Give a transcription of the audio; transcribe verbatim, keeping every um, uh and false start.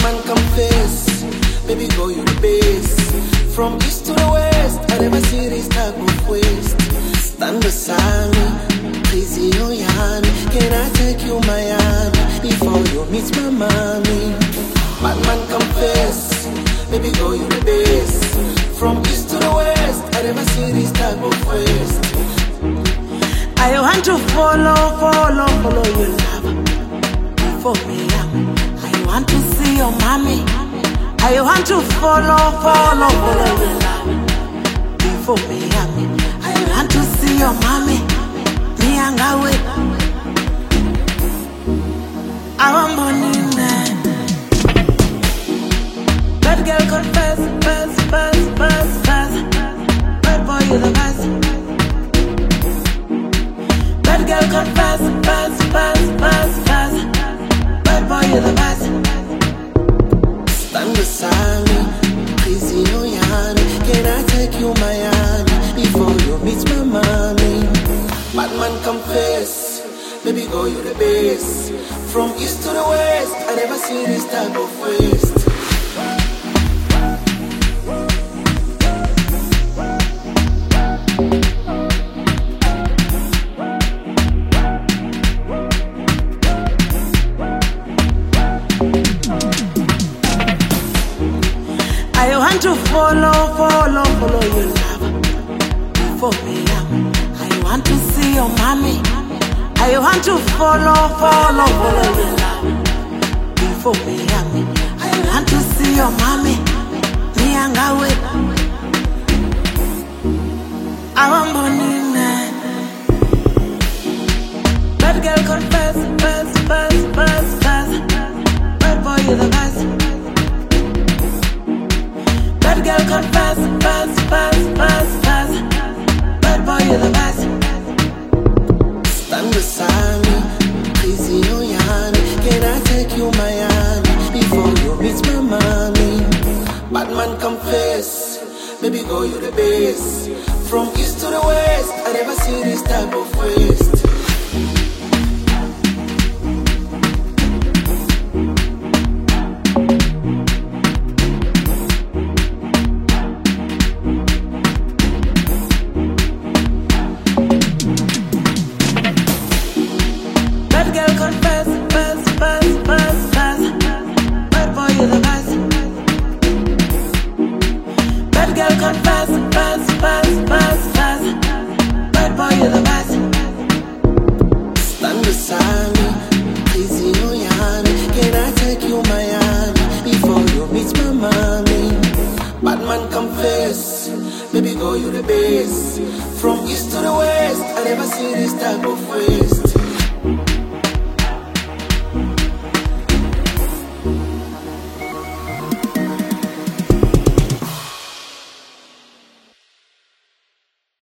man confess, baby girl you the best. From east to the west, I never see this type of waste. Stand beside me, crazy oh yeah. Can I take you Miami before you meet my mommy? Bad man confess, baby girl you the best. From east to the west, I never see this type of waste. I want to follow, follow, follow your love before me. I want to see your mommy. I want to follow, follow, follow your love before me. I want to see your mommy. Me and Gawe. I want money now. Bad girl confess, fast, fast, fast, fast. Bad boy you the best. Bad girl confess, fast, fast, fast, fast. Bad boy you the best. Stand beside me, crazy oh yeah. Can I take you Miami before you meet my mommy? Bad man confess, baby girl you the best. From east to the west, I never see this type of waste. I want to follow, follow, follow your love before me. I want to see your mommy. I want to follow, follow, follow your love before me. I want to see your mommy. Me and Gawe. I want money now. Bad girl confess, fast, fast, fast, fast. Bad boy you the best. Bad girl confess, fast, fast, fast, fast. Bad boy you the best. Stand beside me, crazy oh yeah. Can I take you Miami before you meet my mommy? Bad man confess, baby girl you the best. From east to the west, I never see this type of waste. Bad girl confess, fast, fast, fast, fast. Bad boy you the best. Bad girl confess, fast, fast, fast, fast. Bad boy you the best. Stand beside me, crazy oh yeah. Can I take you Miami before you meet my mommy? Bad man confess, baby girl you the best. From east to the west, I never see this type of waste.